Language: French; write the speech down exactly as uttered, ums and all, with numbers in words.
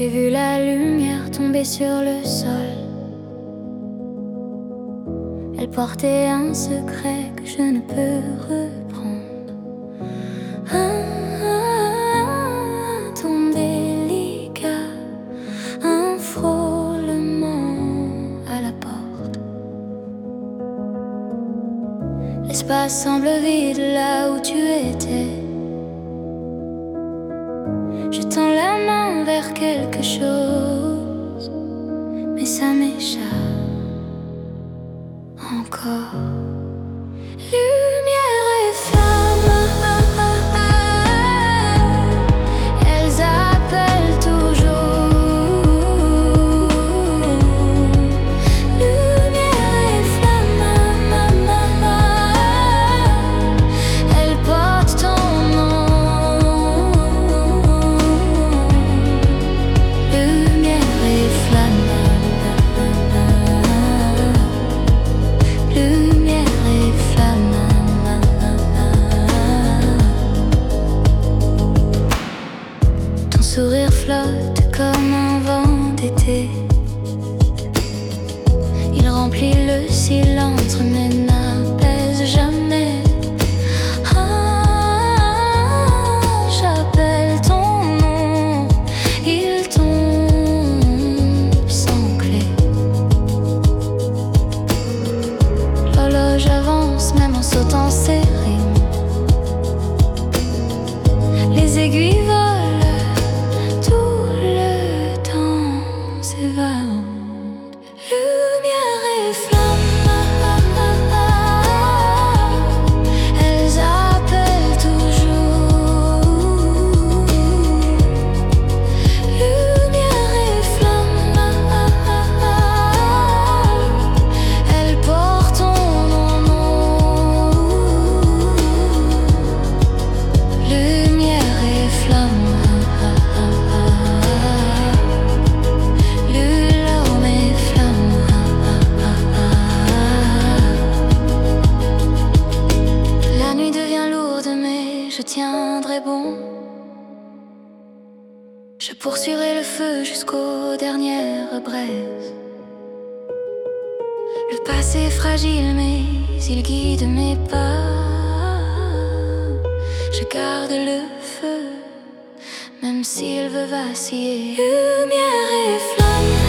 J'ai vu la lumière tomber sur le sol. Elle portait un secret que je ne peux reprendre. Un, un ton délicat, un frôlement à la porte. L'espace semble vide là où tu étais. Je tends la main vers quelque chose, mais ça m'échappe encore. Lumière et flamme, elles appellent toujours. Lumière et flamme, elles portent ton nom. Lumière et flamme, lumière et flamme. Ton sourire flotte comme un vent d'été. Il remplit le silence mais n'apaise jamais. Ah, j'appelle ton nom, il tombe sans clé. L'horloge avance même en sautant ses rimes. Les aiguilles volent, tout le temps s'évade. Lumière et flamme, elles appellent toujours. Lumière et flamme, elles portent ton nom. Lumière et flamme, l'homme et flamme. La nuit devient lourde mais je tiendrai bon. Je poursuivrai le feu jusqu'aux dernières braises. Le passé est fragile mais il guide mes pas. Je garde le feu même s'il veut vaciller. Lumière et flamme,